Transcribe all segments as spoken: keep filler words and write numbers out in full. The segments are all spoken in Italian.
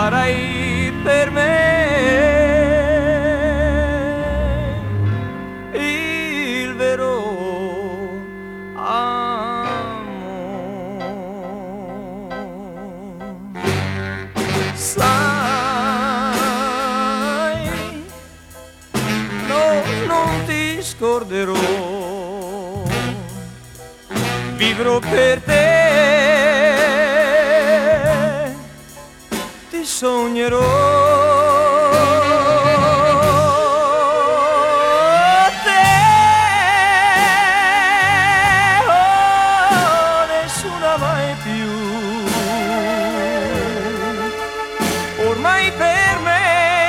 farai per me il vero amore. Sai, no, non ti scorderò, vivrò per te, ti sognerò. Te, oh, nessuna mai più, ormai per me,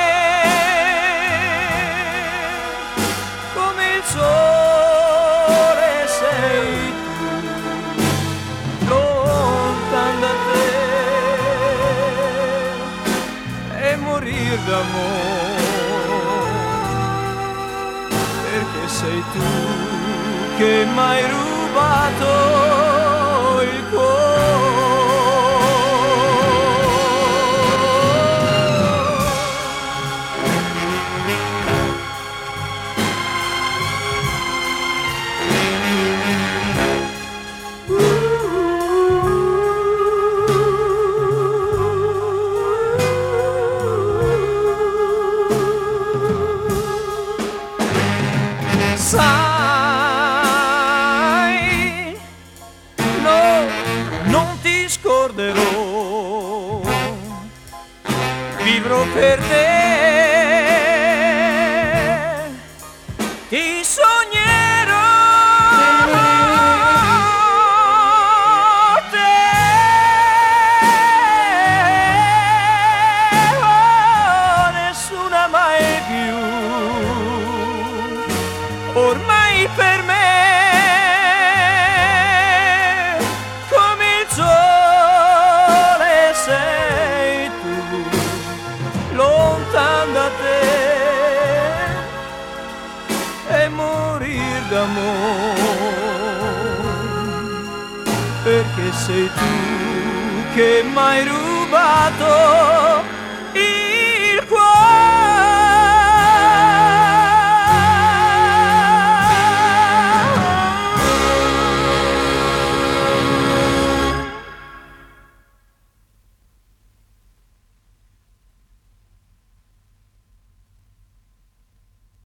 come il sole sei tu, lontan da te, e morir d'amore, perché sei tu che m'hai rubato il cuore. Sai, no, non ti scorderò, vivrò per te, ti sognerò. Te, oh, nessuna mai più, ormai per me, come il sole sei tu, lontan da te, e morir d'amore, perché sei tu che m'hai rubato